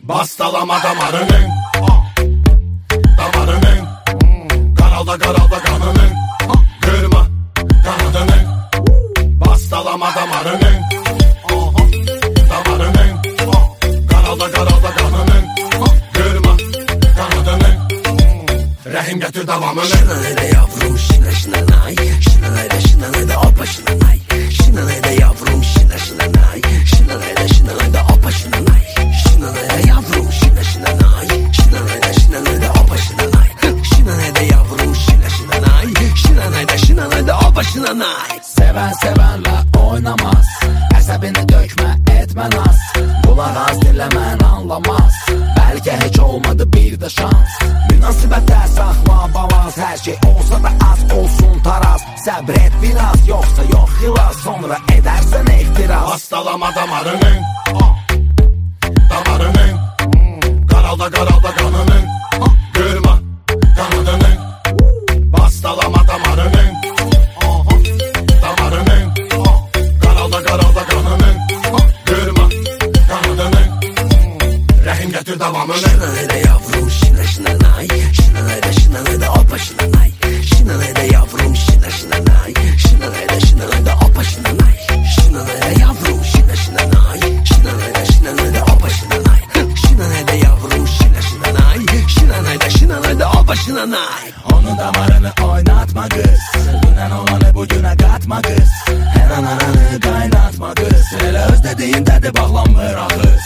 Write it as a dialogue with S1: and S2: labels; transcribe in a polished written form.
S1: Bastalama damarının, damarının, qaralda qanının, qırma qanadının. Bastalama damarının, damarının, qaralda qanının, qırma qanadının. Rəhim gətir davamını.
S2: Şinanayda yavrum, şinanay, şinanayda opa şinanay. Şinanayda yavrum, şinanay, şinanayda opa şinanay. Şinanayda yavrum, şinanay, şinanayda opa şinanay. Şinanayda yavrum, şinanay, şinanayda opa şinanay.
S3: Seven sevenle oynamaz, əsəbini dökmə, etmə naz. Qulaq az dinləmən anlamaz, bəlkə heç olmadı bir də şans. Münasibətə saxla balans, hər şey olsa da az olsun taraz. Səbr et biraz, yoxsa yox xilas, sonra edərsən ehtiraz.
S1: Bastalama damarının, damarının, qaralda qanının, qırma qanadının. Bastalama damarının, damarının, qaralda qanının, qırma qanadının. Rəhim gətir davamını.
S2: Şinanayda yavrum, şinanay, şinanayda opa şinanay. Şinanayda yavrum, şinanay, şinanayda opa şinanay. Şinanayda yavrum, şinanay, şinanayda opa şinanay. Şinanayda yavrum, şinanay, şinanayda opa şinanay.
S3: Onun damarını oynatma qız, dünən olanı bugünə qatma qız. Hər an aranı qaynatma qız, elə öz dediyindədir bağlanmır axı.